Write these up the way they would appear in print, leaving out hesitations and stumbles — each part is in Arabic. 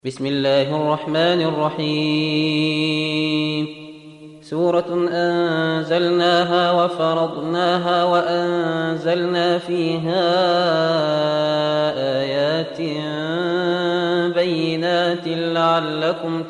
بسم الله الرحمن الرحيم. سورة أنزلناها وفرضناها وأنزلنا فيها آيات بينات لعلكم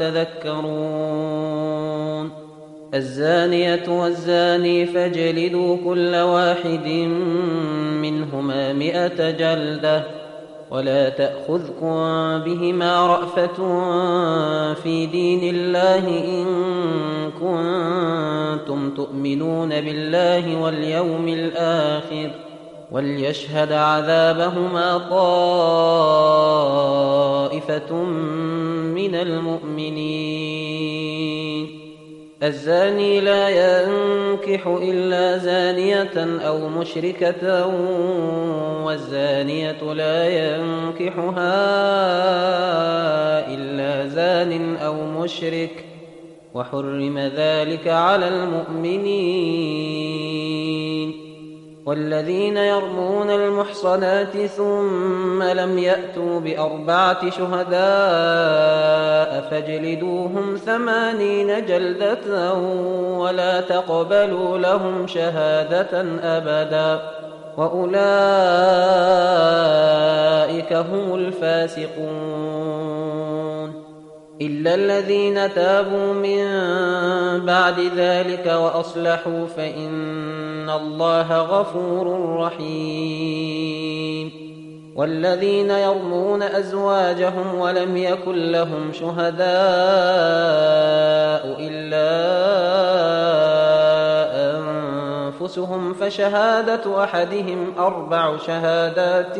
تذكرون. الزانية والزاني فاجلدوا كل واحد منهما 100 جلدة ولا تأخذكم بهما رأفة في دين الله إن كنتم تؤمنون بالله واليوم الآخر وليشهد عذابهما طائفة من المؤمنين. الزاني لا ينكح إلا زانية أو مشركة والزانية لا ينكحها إلا زان أو مشرك وحرم ذلك على المؤمنين. والذين يرمون المحصنات ثم لم يأتوا ب4 شهداء فاجلدوهم 80 جلدة ولا تقبلوا لهم شهادة أبدا وأولئك هم الفاسقون. إلا الذين تابوا من بعد ذلك وأصلحوا فإن الله غفور رحيم. والذين يرمون أزواجهم ولم يكن لهم شهداء إلا أنفسهم فشهادة أحدهم 4 شهادات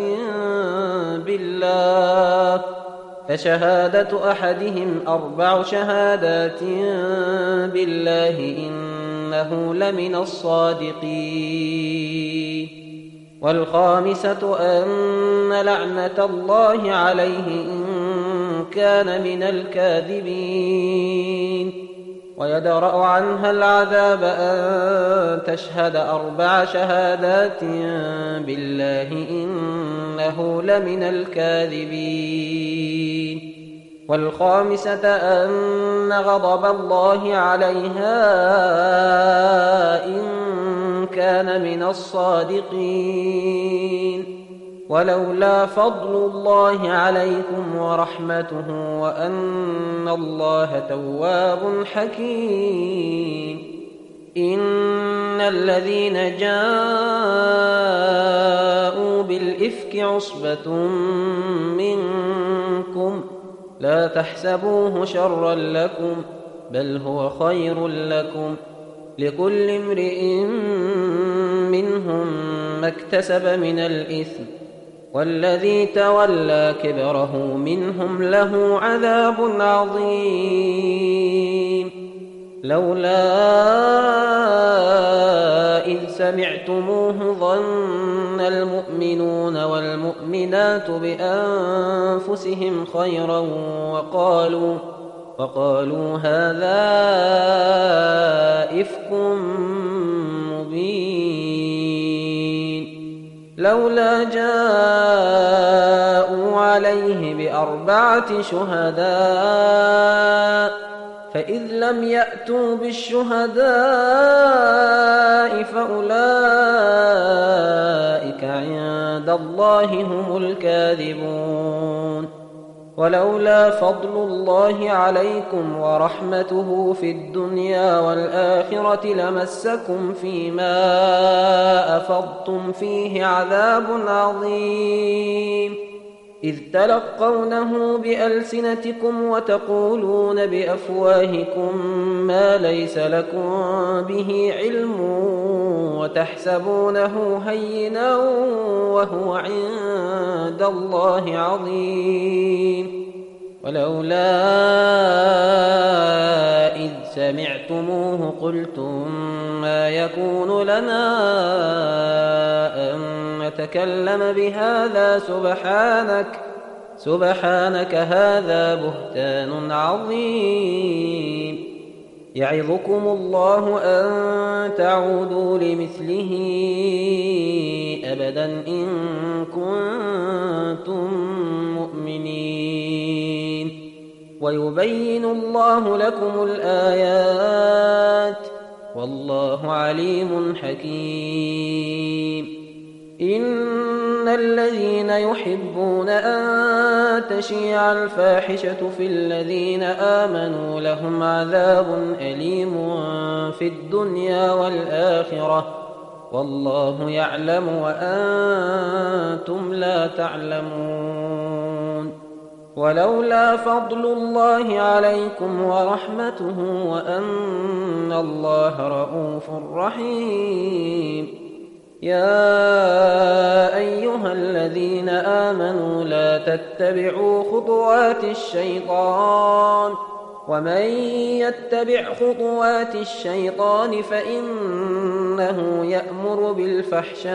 بالله إنه لمن الصادقين. والخامسة أن لعنة الله عليه إن كان من الكاذبين. ويدرأ عنها العذاب أن تشهد 4 شهادات بالله إنه لمن الكاذبين. والخامسة أن غضب الله عليها إن كان من الصادقين. ولولا فضل الله عليكم ورحمته وأن الله تواب حكيم. إن الذين جاءوا بالإفك عصبة منكم لا تحسبوه شرا لكم بل هو خير لكم لكل امرئ منهم ما اكتسب من الإثم والذي تولى كبره منهم له عذاب عظيم. لولا إذ سمعتموه ظن المؤمنون والمؤمنات بأنفسهم خيرا وقالوا هذا إفك مبين. لولا جاءوا عليه ب4 شهداء فإذ لم يأتوا بالشهداء فأولئك عند الله هم الكاذبون. ولولا فضل الله عليكم ورحمته في الدنيا والآخرة لمسكم فيما أفضتم فيه عذاب عظيم. إذ تلقونه بألسنتكم وتقولون بأفواهكم ما ليس لكم به علم وتحسبونه هينا وهو عند الله عظيم. ولولا إذ سمعتموه قلتم ما يكون لنا أن نتكلم بهذا سبحانك هذا بهتان عظيم. يعظكم الله أن تعودوا لمثله أبدا إن كنتم مؤمنين ويبين الله لكم الآيات والله عليم حكيم. إن الذين يحبون أن تشيع الفاحشة في الذين آمنوا لهم عذاب أليم في الدنيا والآخرة والله يعلم وأنتم لا تعلمون. ولولا فضل الله عليكم ورحمته وأن الله رءوف رحيم. يا أيها الذين آمنوا لا تتبعوا خطوات الشيطان ومن يتبع خطوات الشيطان فإنه يأمر بالفحشاء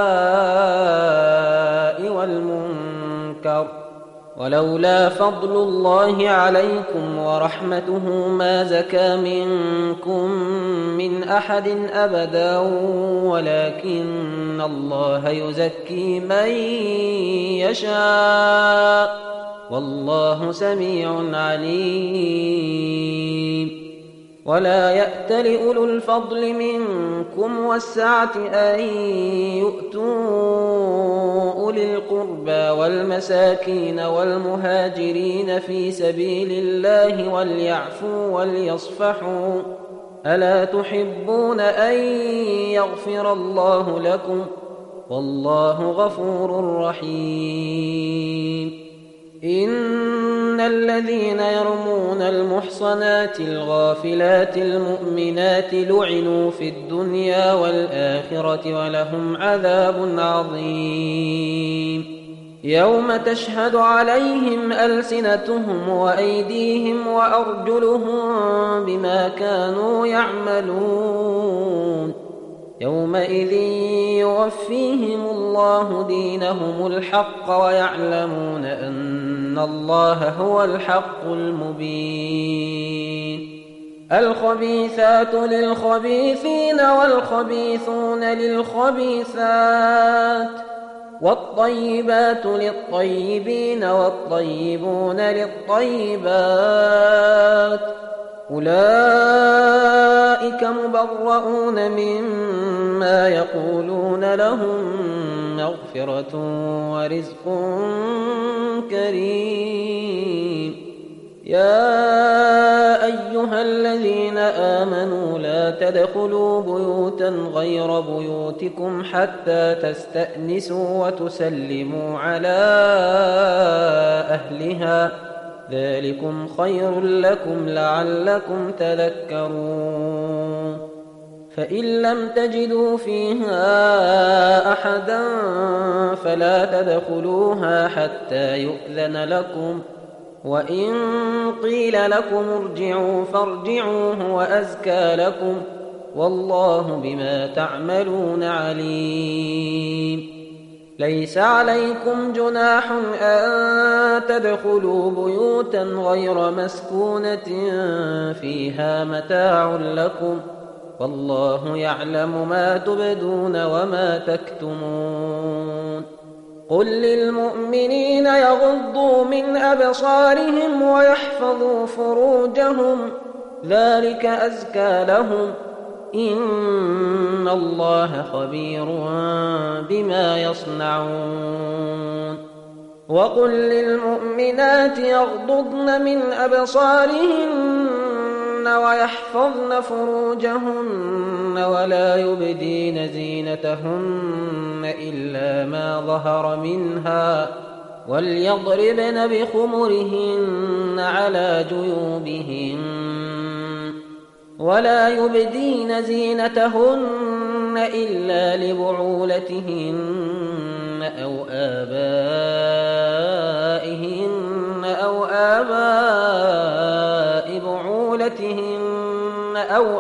والمنكر. ولولا فضل الله عليكم ورحمته ما زكى منكم من أحد أبدا ولكن الله يزكي من يشاء والله سميع عليم. ولا يأتل أولو الفضل منكم والسعة أن يؤتوا أولي القربى والمساكين والمهاجرين في سبيل الله وليعفوا وليصفحوا ألا تحبون أن يغفر الله لكم والله غفور رحيم. إن الذين يرمون المحصنات الغافلات المؤمنات لعنوا في الدنيا والآخرة ولهم عذاب عظيم. يوم تشهد عليهم ألسنتهم وأيديهم وأرجلهم بما كانوا يعملون يومئذ يوفيهم الله دينهم الحق ويعلمون أن الله هو الحق المبين. الخبيثات للخبيثين والخبيثون للخبيثات والطيبات للطيبين والطيبون للطيبات أولئك مبرؤون مما يقولون لهم مغفرة ورزق كريم. يا أيها الذين آمنوا لا تدخلوا بيوتا غير بيوتكم حتى تستأنسوا وتسلموا على أهلها ذلكم خير لكم لعلكم تذكرون. فإن لم تجدوا فيها أحدا فلا تدخلوها حتى يؤذن لكم وإن قيل لكم ارجعوا فارجعوا هو أزكى لكم والله بما تعملون عليم. ليس عليكم جناح أن تدخلوا بيوتا غير مسكونة فيها متاع لكم والله يعلم ما تبدون وما تكتمون. قل للمؤمنين يغضوا من أبصارهم ويحفظوا فروجهم ذلك أزكى لهم إن الله خبير بما يصنعون. وقل للمؤمنات يغضضن من أبصارهن ويحفظن فروجهن ولا يبدين زينتهن إلا ما ظهر منها وليضربن بخمرهن على جيوبهن ولا يبدين زينتهن إلا لبعولتهن أو آبائهن أو آباء بعولتهن أو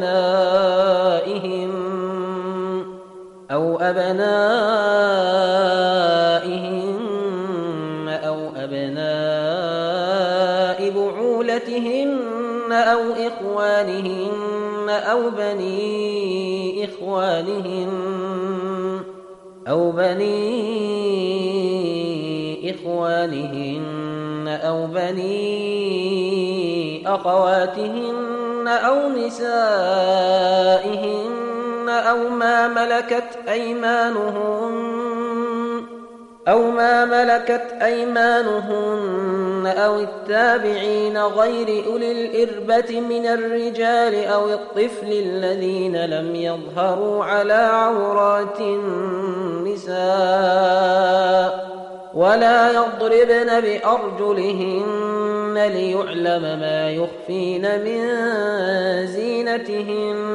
أبنائهن أو بعولتهن أو إخوانهن أو بني إخوانهن أو بني أخواتهن أو نسائهن أو ما ملكت أيمانهن أو التابعين غير أولي الإربة من الرجال أو الطفل الذين لم يظهروا على عورات النساء ولا يضربن بأرجلهن ليعلم ما يخفين من زينتهن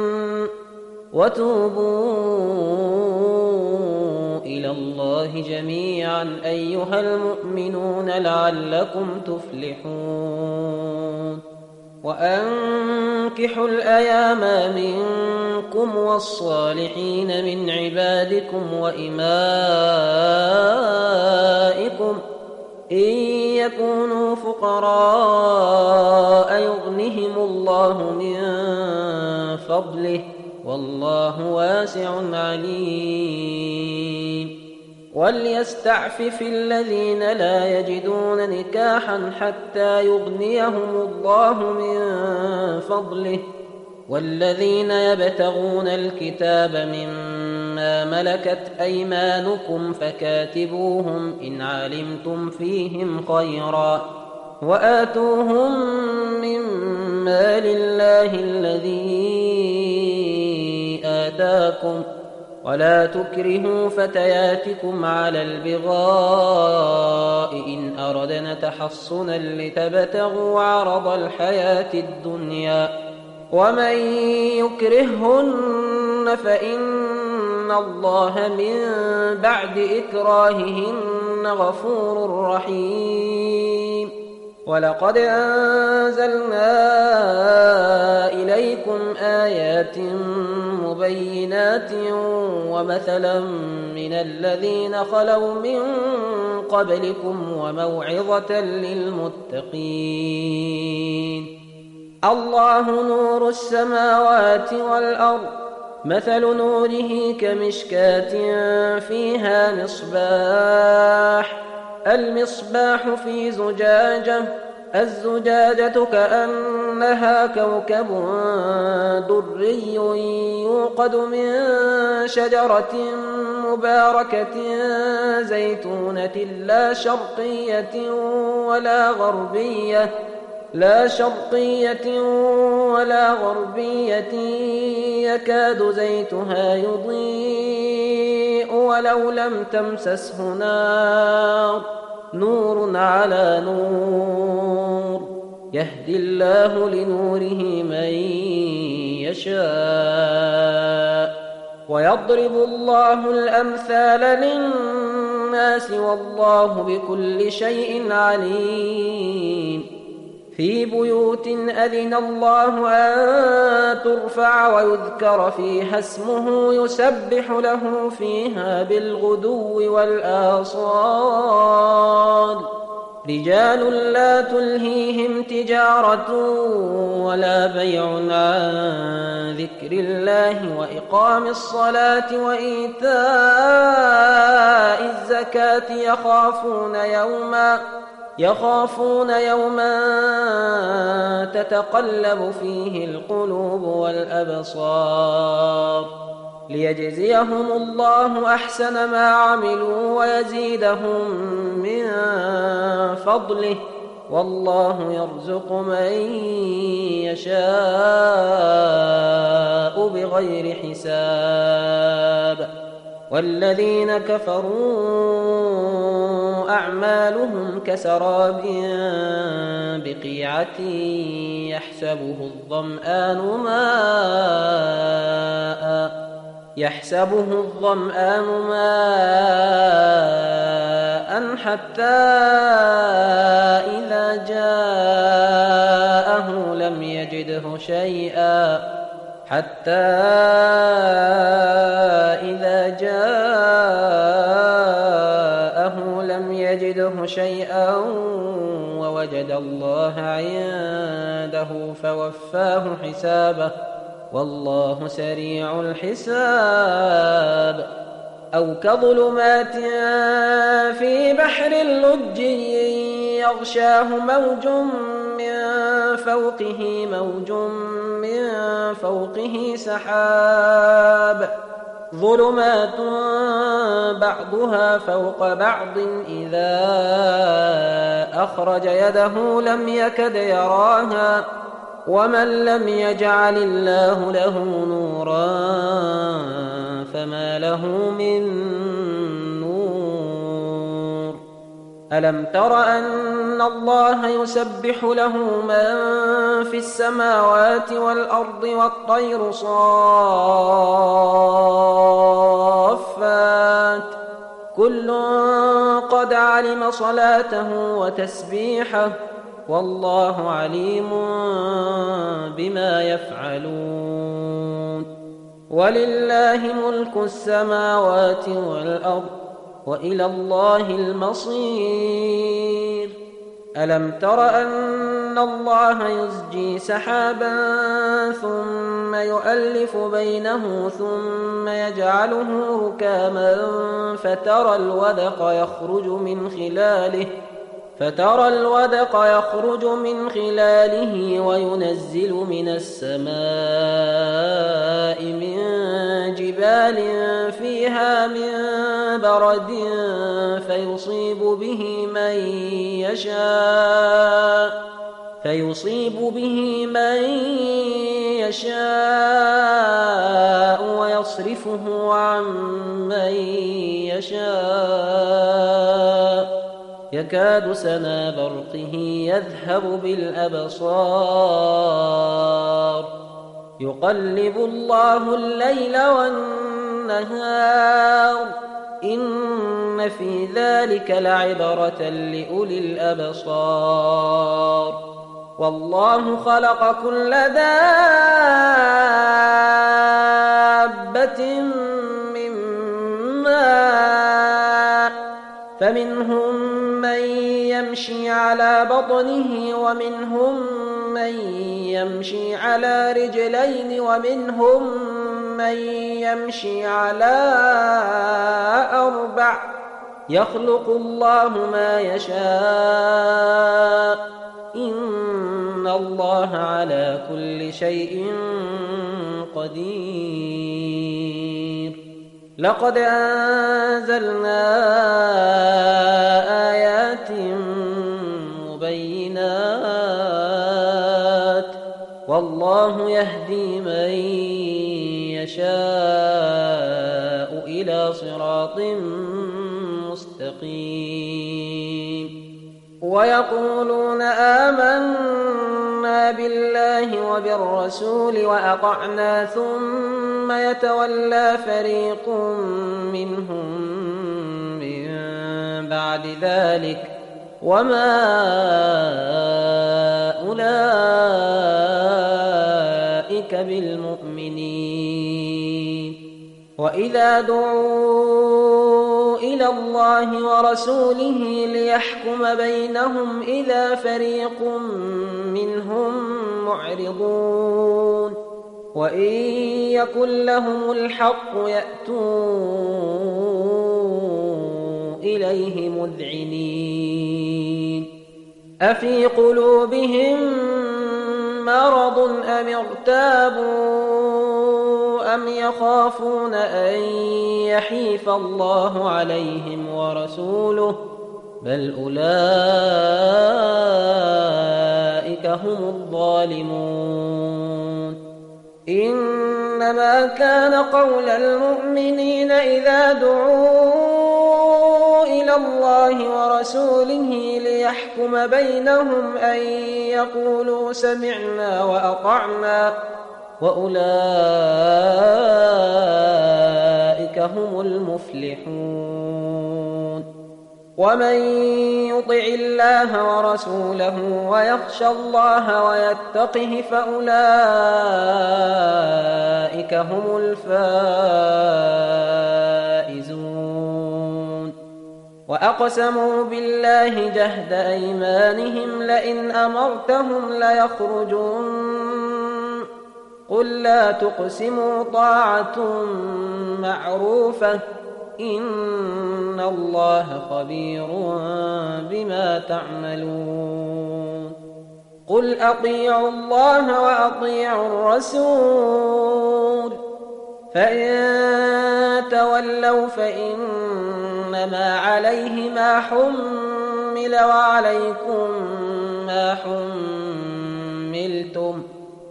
وتوبوا إلى الله جميعا أيها المؤمنون لعلكم تفلحون وأنكحوا الأيام منكم والصالحين من عبادكم وإمائكم إن يكونوا فقراء يغنهم الله من فضله والله واسع عليم وليستعفف الذين لا يجدون نكاحا حتى يغنيهم الله من فضله والذين يبتغون الكتاب مما ملكت أيمانكم فكاتبوهم إن علمتم فيهم خيرا وآتوهم من مال الله الذي آتاكم ولا تكرهوا فتياتكم على البغاء إن أردنا تحصنا لتبتغوا عرض الحياة الدنيا ومن يكرههن فإن الله من بعد إكراههن غفور رحيم ولقد أنزلنا إليكم آيات مبينات ومثلا من الذين خلوا من قبلكم وموعظة للمتقين الله نور السماوات والأرض مثل نوره كمشكاة فيها مصباح المصباح في زجاجة الزجاجة كأنها كوكب دري يوقد من شجرة مباركة زيتونة لا شرقية ولا غربية يكاد زيتها يضيء ولو لم تمسسه نار نور على نور يهدي الله لنوره من يشاء ويضرب الله الأمثال للناس والله بكل شيء عليم في بيوت أذن الله أن ترفع ويذكر فيها اسمه يسبح له فيها بالغدو والآصال رجال لا تلهيهم تجارة ولا بيع عن ذكر الله وإقام الصلاة وإيتاء الزكاة يخافون يوما تتقلب فيه القلوب والأبصار ليجزيهم الله أحسن ما عملوا ويزيدهم من فضله والله يرزق من يشاء بغير حساب والذين كفروا أعمالهم كسراب بقيعة يحسبه الظمآن ماء حتى إذا جاءه لم يجده شيئا ووجد الله عنده فوفاه حسابه والله سريع الحساب أو كظلمات في بحر اللجي يغشاه موج من فوقه موج من فوقه سحاب ظلمات بعضها فوق بعض إذا أخرج يده لم يكد يراها ومن لم يجعل الله له نورا فما له من نور ألم تر أن الله يسبح له من في السماوات والأرض والطير صافات كل قد علم صلاته وتسبيحه والله عليم بما يفعلون ولله ملك السماوات والأرض وإلى الله المصير ألم تر أن الله يزجي سحابا ثم يؤلف بينه ثم يجعله ركاما فترى الودق يخرج من خلاله وينزل من السماء من جبال فيها من برد فيصيب به من يشاء ويصرفه عن من يشاء يكاد سنا برقه يذهب بالأبصار يقلب الله الليل والنهار إن في ذلك لعبرة لأولي الأبصار والله خلق كل دابة من ماء فمنهم من يمشي على بطنه ومنهم من يمشي على رجلين ومنهم من يمشي على 4 يخلق الله ما يشاء إن الله على كل شيء قدير لقد أنزلنا آيات مبينات والله يهدي من يشاء إلى صراط مستقيم ويقولون آمنا بالله وبالرسول وأطعنا ثم يتولى فريق منهم من بعد ذلك وما أولئك بالمؤمنين وإذا دعوا إلى الله ورسوله ليحكم بينهم إذا فريق منهم معرضون وإن يكن لهم الحق يأتوا إليه مذعنين أفي قلوبهم مرض أم ارتابوا أم يخافون أن يحيف الله عليهم ورسوله بل أولئك هم الظالمون إنما كان قول المؤمنين إذا دعوا إلى الله ورسوله ليحكم بينهم أن يقولوا سمعنا وأطعنا وأولئك هم المفلحون ومن يطع الله ورسوله ويخشى الله ويتقه فأولئك هم الفائزون وأقسموا بالله جهد أيمانهم لئن أمرتهم ليخرجون قل لا تقسموا طاعة معروفة إن الله خبير بما تعملون قل أطيعوا الله وأطيعوا الرسول فإن تولوا فإنما عليه ما حمل وعليكم ما حملتم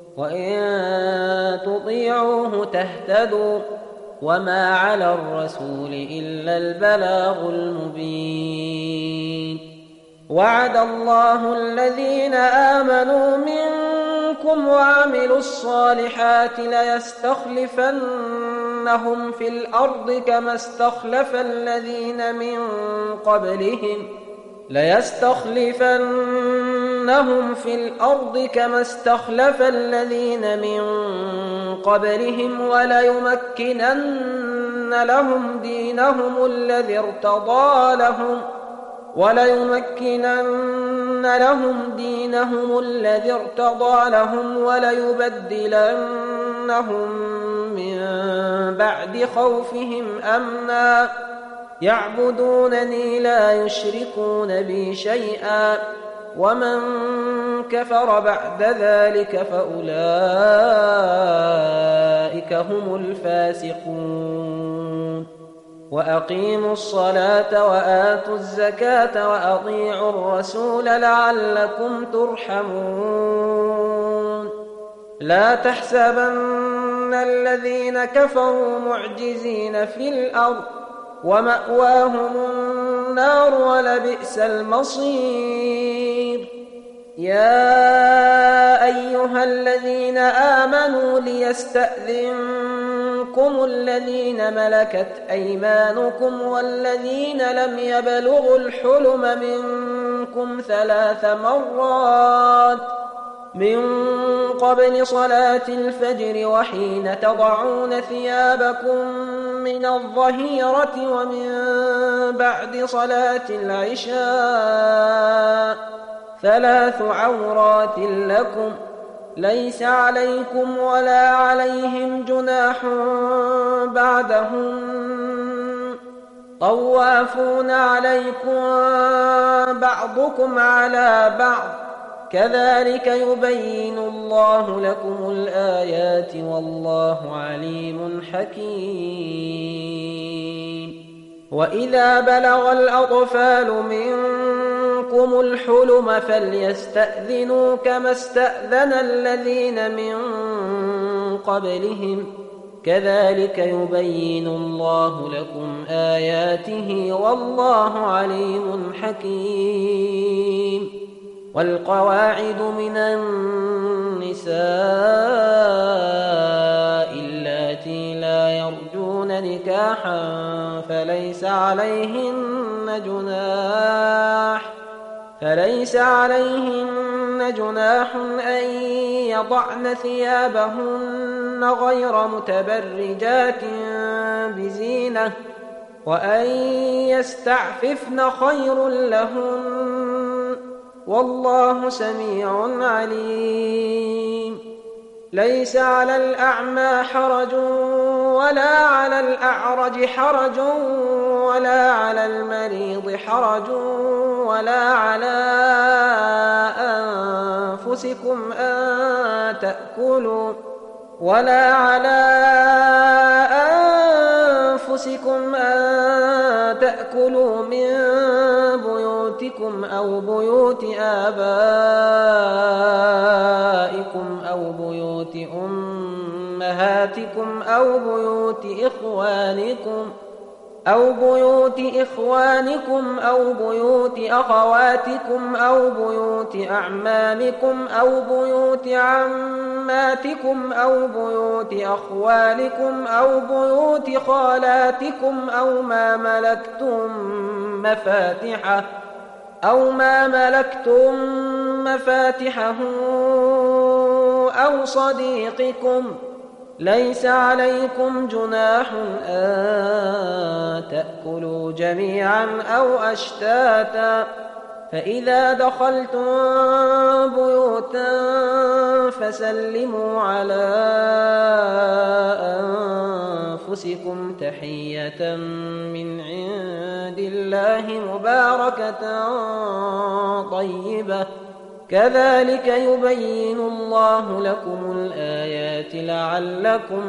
وإن تطيعوه تهتدوا وما على الرسول إلا البلاغ المبين وعد الله الذين آمنوا منكم وعملوا الصالحات ليستخلفنهم في الأرض كما استخلف الذين من قبلهم وليمكنن لهم دينهم الذي ارتضى لهم وليبدلنهم من بعد خوفهم أمنا يعبدونني لا يشركون بي شيئا ومن كفر بعد ذلك فأولئك هم الفاسقون وأقيموا الصلاة وآتوا الزكاة وأطيعوا الرسول لعلكم ترحمون لا تحسبن الذين كفروا معجزين في الأرض ومأواهم النار ولبئس المصير يا أيها الذين آمنوا ليستأذنكم الذين ملكت أيمانكم والذين لم يبلغوا الحلم منكم 3 مرات من قبل صلاة الفجر وحين تضعون ثيابكم من الظهيرة ومن بعد صلاة العشاء 3 عورات لكم ليس عليكم ولا عليهم جناح بعدهم طوافون عليكم بعضكم على بعض كذلك يبين الله لكم الآيات والله عليم حكيم وإذا بلغ الأطفال منكم الحلم فليستأذنوا كما استأذن الذين من قبلهم كذلك يبين الله لكم آياته والله عليم حكيم والقواعد من النساء اللاتي لا يرجون نكاحا فليس عليهن جناح أن يضعن ثيابهن غير متبرجات بزينة وأن يستعففن خير لهن والله سميع عليم ليس على الأعمى حرج ولا على الأعرج حرج ولا على المريض حرج ولا على أنفسكم أن تأكلوا من بيوتكم أو بيوت آبائكم أو بيوت أمهاتكم أو بيوت إخوانكم أو بيوت أخواتكم أو بيوت أعمامكم أو بيوت عماتكم أو بيوت أخوالكم أو بيوت خالاتكم أو ما ملكتم مفاتحه أو صديقكم ليس عليكم جناح أن تأكلوا جميعا أو أشتاتا فإذا دخلتم بيوتا فسلموا على أنفسكم تحية من عند الله مباركة طيبة كذلك يبين الله لكم الآيات لعلكم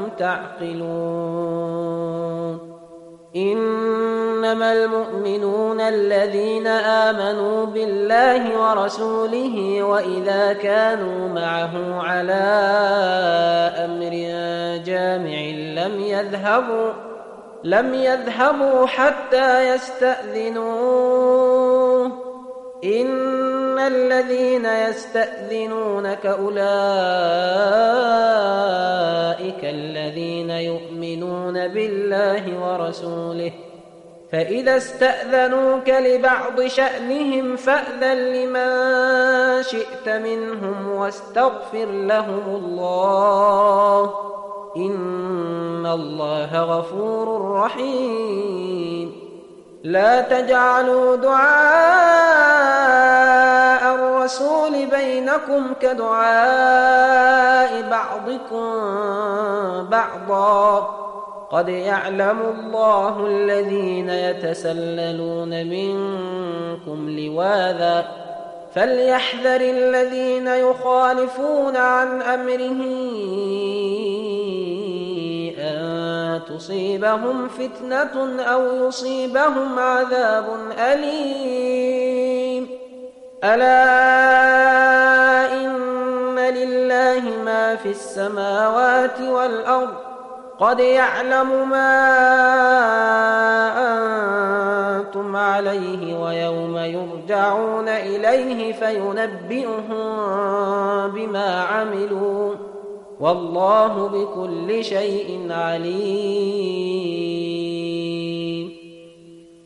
تعقلون إنما المؤمنون الذين آمنوا بالله ورسوله وإذا كانوا معه على أمر جامع لم يذهبوا حتى يستأذنوه إن الذين يستأذنونك أولئك الذين يؤمنون بالله ورسوله فإذا استأذنوك لبعض شأنهم فأذن لمن شئت منهم واستغفر لهم الله إن الله غفور رحيم لا تجعلوا دعاء الرسول بينكم كدعاء بعضكم بعضا قد يعلم الله الذين يتسللون منكم لواذا فليحذر الذين يخالفون عن أمره أن تصيبهم فتنة أو يصيبهم عذاب أليم ألا إن لله ما في السماوات والأرض قد يعلم ما أنتم عليه ويوم يرجعون إليه فينبئهم بما عملوا والله بكل شيء عليم